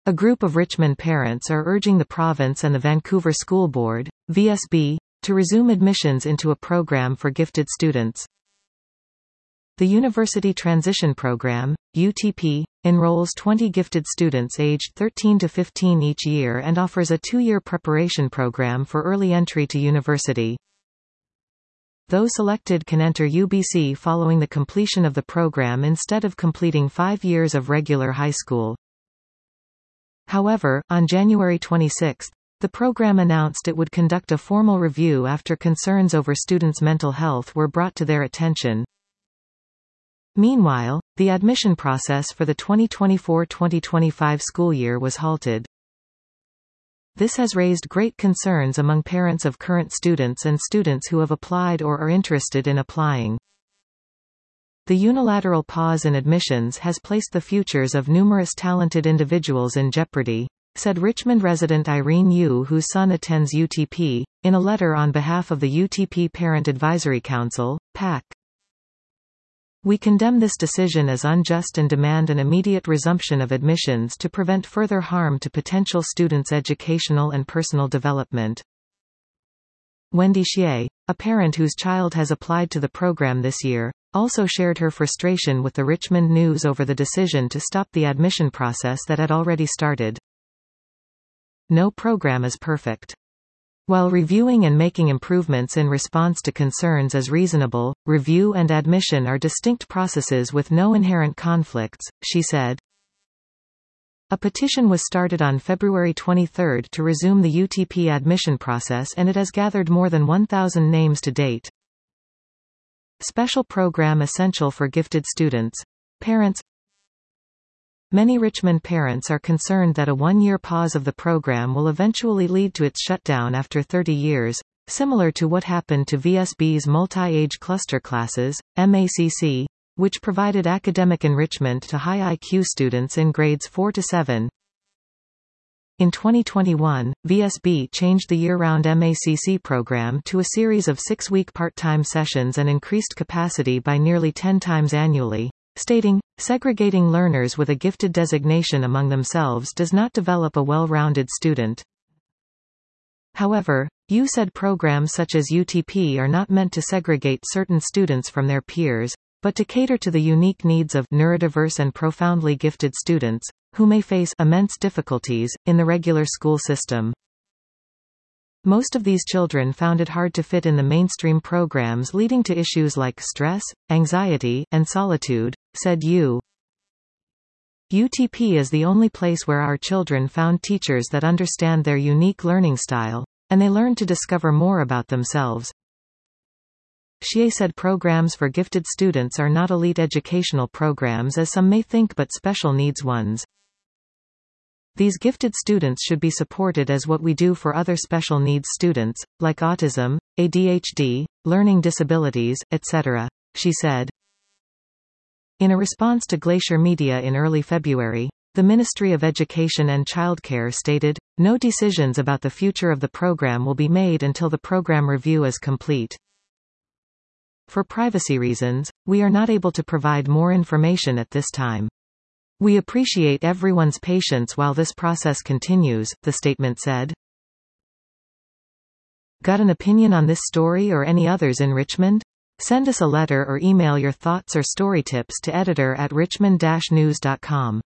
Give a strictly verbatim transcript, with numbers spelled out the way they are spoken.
A group of Richmond parents are urging the province and the Vancouver School Board, V S B, to resume admissions into a program for gifted students. The University Transition Program, U T P, enrolls twenty gifted students aged thirteen to fifteen each year and offers a two-year preparation program for early entry to university. Those selected can enter U B C following the completion of the program instead of completing five years of regular high school. However, on January twenty-sixth, the program announced it would conduct a formal review after concerns over students' mental health were brought to their attention. Meanwhile, the admission process for the twenty twenty-four twenty twenty-five school year was halted. This has raised great concerns among parents of current students and students who have applied or are interested in applying. The unilateral pause in admissions has placed the futures of numerous talented individuals in jeopardy, said Richmond resident Irene Yu, whose son attends U T P, in a letter on behalf of the U T P Parent Advisory Council, P A C. We condemn this decision as unjust and demand an immediate resumption of admissions to prevent further harm to potential students' educational and personal development. Wendy Xie, a parent whose child has applied to the program this year, also shared her frustration with the Richmond News over the decision to stop the admission process that had already started. No program is perfect. While reviewing and making improvements in response to concerns is reasonable, review and admission are distinct processes with no inherent conflicts, she said. A petition was started on February twenty-third to resume the U T P admission process, and it has gathered more than one thousand names to date. Special program essential for gifted students. Parents. Many Richmond parents are concerned that a one-year pause of the program will eventually lead to its shutdown after thirty years, similar to what happened to V S B's multi-age cluster classes, M A C C, which provided academic enrichment to high I Q students in grades four to seven. In twenty twenty-one, V S B changed the year-round M A C C program to a series of six-week part-time sessions and increased capacity by nearly ten times annually, stating, "Segregating learners with a gifted designation among themselves does not develop a well-rounded student." However, U said programs such as U T P are not meant to segregate certain students from their peers, but to cater to the unique needs of neurodiverse and profoundly gifted students, who may face immense difficulties in the regular school system. Most of these children found it hard to fit in the mainstream programs, leading to issues like stress, anxiety, and solitude, said Yu. U T P is the only place where our children found teachers that understand their unique learning style, and they learn to discover more about themselves. Xie said programs for gifted students are not elite educational programs as some may think, but special needs ones. These gifted students should be supported as what we do for other special needs students, like autism, A D H D, learning disabilities, et cetera, she said. In a response to Glacier Media in early February, the Ministry of Education and Childcare stated, "No decisions about the future of the program will be made until the program review is complete. For privacy reasons, we are not able to provide more information at this time. We appreciate everyone's patience while this process continues," the statement said. Got an opinion on this story or any others in Richmond? Send us a letter or email your thoughts or story tips to editor at richmond dash news dot com.